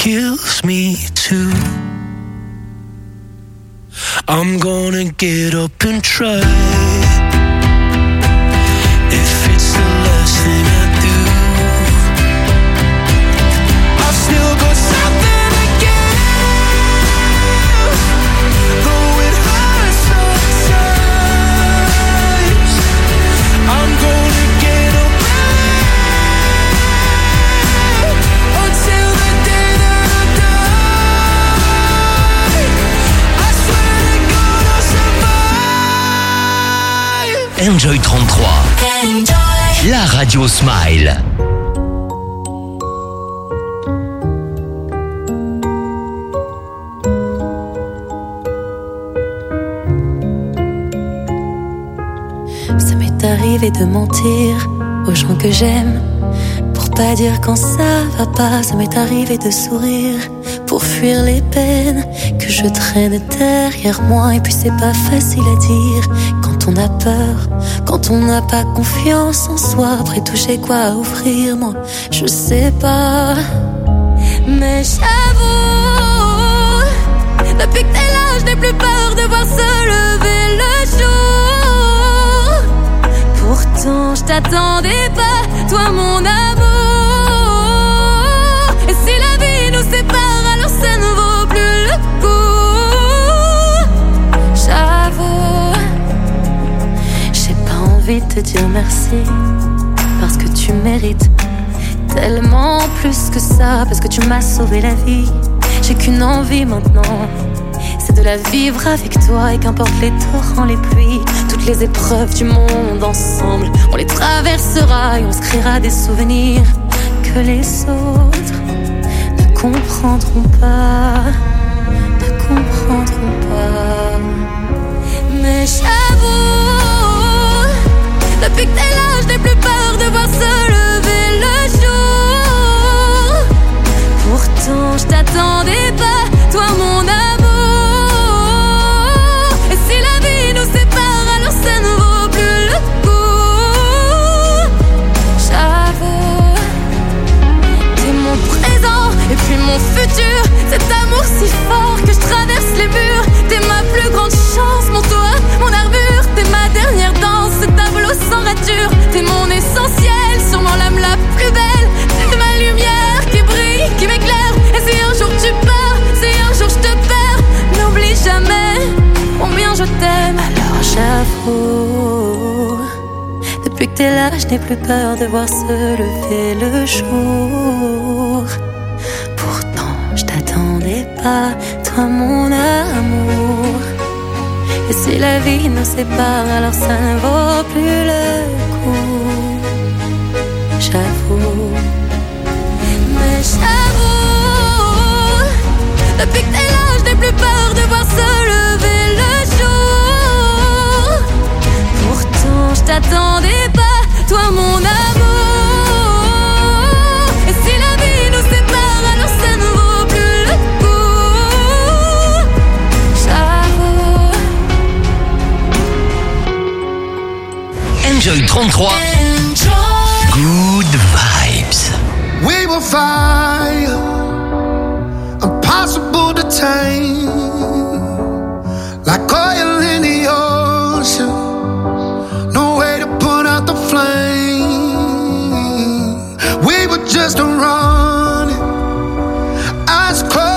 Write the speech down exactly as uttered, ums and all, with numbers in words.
kills me too. I'm gonna get up and try. If it's the last thing I do, I've still got something to give, though it hurts sometimes. I'm gonna get up until the day that I die. I swear to God I'll survive. Enjoy trente-trois. Enjoy. La radio Smile. Ça m'est arrivé de mentir aux gens que j'aime pour pas dire quand ça va pas. Ça m'est arrivé de sourire pour fuir les peines que je traîne derrière moi. Et puis c'est pas facile à dire quand on a peur, quand on n'a pas confiance en soi. Après tout j'ai quoi offrir, moi je sais pas. Mais j'avoue, depuis que t'es là je n'ai plus peur de voir se lever le jour. Pourtant je t'attendais pas, toi mon amour. Et si la vie nous sépare, alors ça ne vaut plus le coup. J'avoue, j'ai pas envie de te dire merci, parce que tu mérites tellement plus que ça, parce que tu m'as sauvé la vie. J'ai qu'une envie maintenant, c'est de la vivre avec toi. Et qu'importe les torrents, les pluies, toutes les épreuves du monde ensemble, on les traversera et on se créera des souvenirs que les autres ne comprendront pas, ne comprendront pas. Mais j'avoue, depuis que t'es là, je n'ai plus peur de voir se lever le jour. Pourtant je t'attendais pas, toi mon amour. Et si la vie nous sépare, alors ça ne vaut plus le coup. J'avoue, t'es mon présent et puis mon futur. Cet amour si fort que je traverse les murs. T'es ma plus grande chance, mon toit, mon armure. T'es ma dernière danse, ce tableau sans rature. T'es mon essentiel, sûrement l'âme la plus belle. T'es ma lumière qui brille, qui m'éclaire. Et si un jour tu pars, si un jour je te perds, n'oublie jamais combien je t'aime. Alors j'avoue, depuis que t'es là, je n'ai plus peur de voir se lever le jour. Pourtant je t'attendais pas, toi mon amour. Et si la vie nous sépare, alors ça ne vaut plus le coup. J'avoue, mais j'avoue, depuis que t'es là, je n'ai plus peur de voir se lever le jour. Pourtant je t'attendais pas, toi mon amour. Et si la vie nous sépare, alors ça ne vaut plus le coup. J'avoue. Enjoy trente-trois. Good vibes. We will fire, impossible to tame, like oil in the ocean, no way to put out the flame. We were just running, eyes closed.